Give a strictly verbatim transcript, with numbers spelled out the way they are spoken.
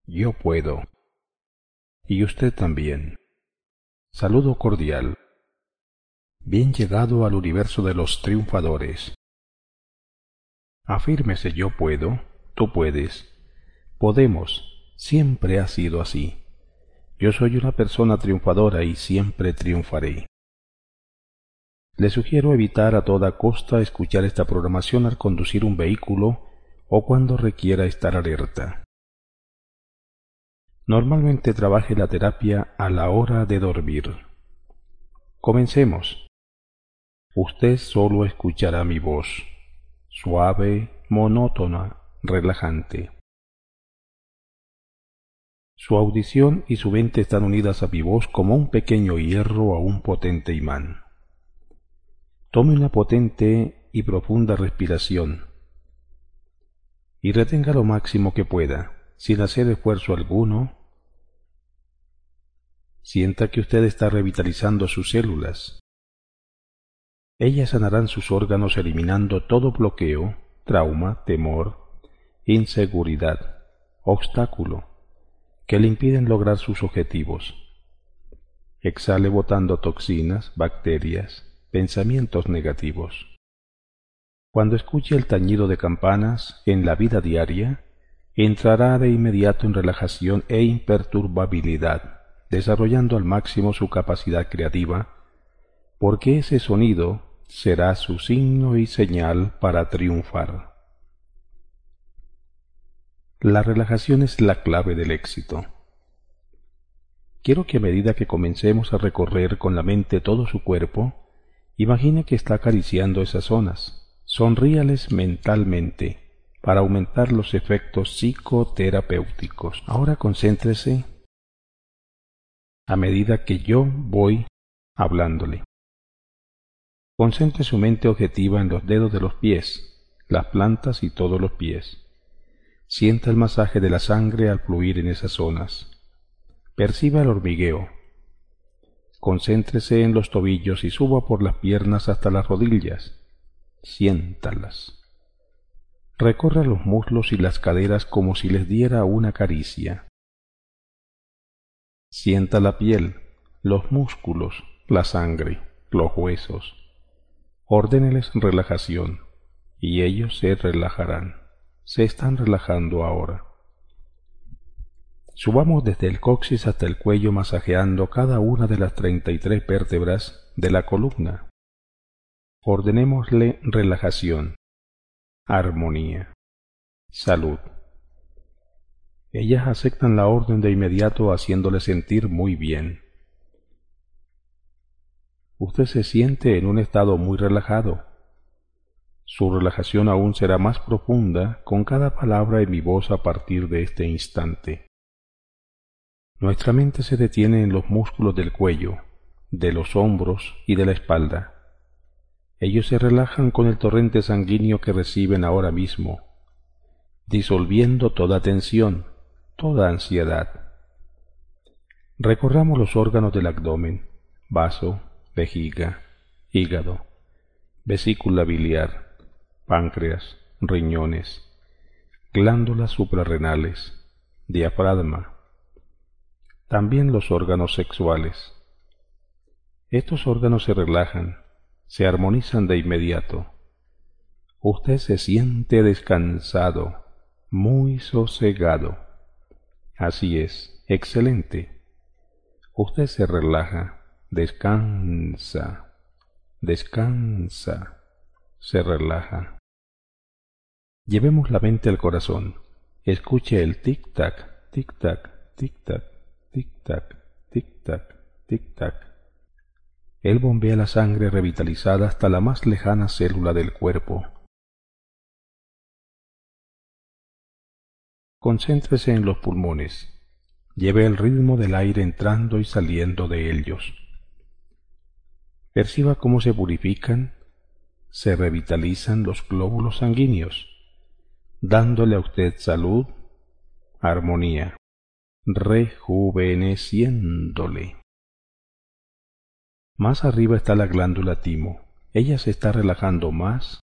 Yo puedo. Y usted también. Saludo cordial. Bien llegado al universo de los triunfadores. Afírmese: yo puedo, tú puedes, podemos, siempre ha sido así. Yo soy una persona triunfadora y siempre triunfaré. Le sugiero evitar a toda costa escuchar esta programación al conducir un vehículo o cuando requiera estar alerta. Normalmente trabaje la terapia a la hora de dormir. Comencemos. Usted solo escuchará mi voz, suave, monótona, relajante. Su audición y su mente están unidas a mi voz como un pequeño hierro a un potente imán. Tome una potente y profunda respiración y retenga lo máximo que pueda, sin hacer esfuerzo alguno. Sienta que usted está revitalizando sus células. Ellas sanarán sus órganos eliminando todo bloqueo, trauma, temor, inseguridad, obstáculo que le impiden lograr sus objetivos. Exhale botando toxinas, bacterias, pensamientos negativos. Cuando escuche el tañido de campanas en la vida diaria, entrará de inmediato en relajación e imperturbabilidad, desarrollando al máximo su capacidad creativa, porque ese sonido será su signo y señal para triunfar. La relajación es la clave del éxito. Quiero que a medida que comencemos a recorrer con la mente todo su cuerpo, imagine que está acariciando esas zonas. Sonríales mentalmente para aumentar los efectos psicoterapéuticos. Ahora concéntrese a medida que yo voy hablándole. Concentre su mente objetiva en los dedos de los pies, las plantas y todos los pies. Sienta el masaje de la sangre al fluir en esas zonas. Perciba el hormigueo. Concéntrese en los tobillos y suba por las piernas hasta las rodillas. Siéntalas. Recorra los muslos y las caderas como si les diera una caricia. Sienta la piel, los músculos, la sangre, los huesos. Ordéneles relajación, y ellos se relajarán. Se están relajando ahora. Subamos desde el coxis hasta el cuello masajeando cada una de las treinta y tres vértebras de la columna. Ordenémosle relajación, armonía, salud. Ellas aceptan la orden de inmediato haciéndole sentir muy bien. Usted se siente en un estado muy relajado. Su relajación aún será más profunda con cada palabra en mi voz a partir de este instante. Nuestra mente se detiene en los músculos del cuello, de los hombros y de la espalda. Ellos se relajan con el torrente sanguíneo que reciben ahora mismo, disolviendo toda tensión, toda ansiedad. Recorramos los órganos del abdomen, vaso, vejiga, hígado, vesícula biliar, páncreas, riñones, glándulas suprarrenales, diafragma, también los órganos sexuales. Estos órganos se relajan, se armonizan de inmediato. Usted se siente descansado, muy sosegado. Así es, excelente. Usted se relaja, descansa, descansa, se relaja. Llevemos la mente al corazón. Escuche el tic-tac, tic-tac, tic-tac, tic-tac, tic-tac, tic-tac. Él bombea la sangre revitalizada hasta la más lejana célula del cuerpo. Concéntrese en los pulmones. Lleve el ritmo del aire entrando y saliendo de ellos. Perciba cómo se purifican, se revitalizan los glóbulos sanguíneos, dándole a usted salud, armonía, rejuveneciéndole. Más arriba está la glándula timo. Ella se está relajando más